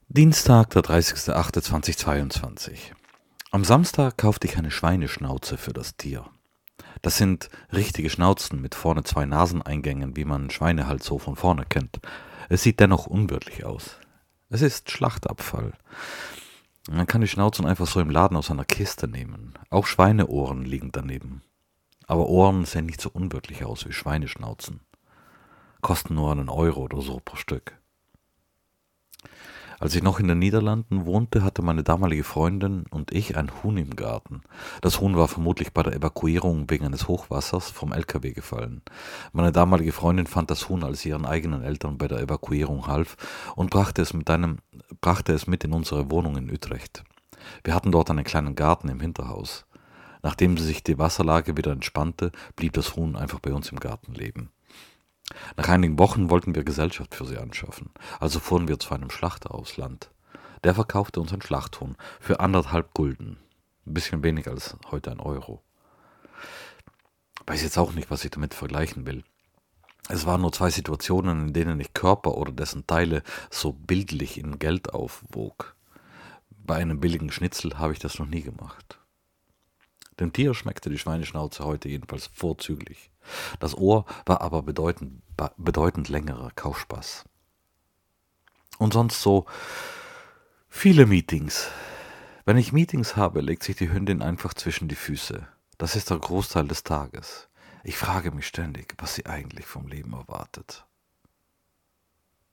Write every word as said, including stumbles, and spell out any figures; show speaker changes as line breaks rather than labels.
Dienstag, der dreißigster achte zweitausendzweiundzwanzig. Am Samstag kaufte ich eine Schweineschnauze für das Tier. Das sind richtige Schnauzen mit vorne zwei Naseneingängen, wie man Schweine halt so von vorne kennt. Es sieht dennoch unwirtlich aus. Es ist Schlachtabfall. Man kann die Schnauzen einfach so im Laden aus einer Kiste nehmen. Auch Schweineohren liegen daneben. Aber Ohren sehen nicht so unwirtlich aus wie Schweineschnauzen. Kosten nur einen Euro oder so pro Stück. Als ich noch in den Niederlanden wohnte, hatte meine damalige Freundin und ich ein Huhn im Garten. Das Huhn war vermutlich bei der Evakuierung wegen eines Hochwassers vom L K W gefallen. Meine damalige Freundin fand das Huhn, als sie ihren eigenen Eltern bei der Evakuierung half, und brachte es mit einem, brachte es mit in unsere Wohnung in Utrecht. Wir hatten dort einen kleinen Garten im Hinterhaus. Nachdem sich die Wasserlage wieder entspannte, blieb das Huhn einfach bei uns im Garten leben. Nach einigen Wochen wollten wir Gesellschaft für sie anschaffen, also fuhren wir zu einem Schlachter aufs Land. Der verkaufte uns ein Schlachthuhn für anderthalb Gulden. Ein bisschen weniger als heute ein Euro. Weiß jetzt auch nicht, was ich damit vergleichen will. Es waren nur zwei Situationen, in denen ich Körper oder dessen Teile so bildlich in Geld aufwog. Bei einem billigen Schnitzel habe ich das noch nie gemacht. Dem Tier schmeckte die Schweineschnauze heute jedenfalls vorzüglich. Das Ohr war aber bedeutend, bedeutend längerer Kaufspaß. Und sonst so viele Meetings. Wenn ich Meetings habe, legt sich die Hündin einfach zwischen die Füße. Das ist der Großteil des Tages. Ich frage mich ständig, was sie eigentlich vom Leben erwartet.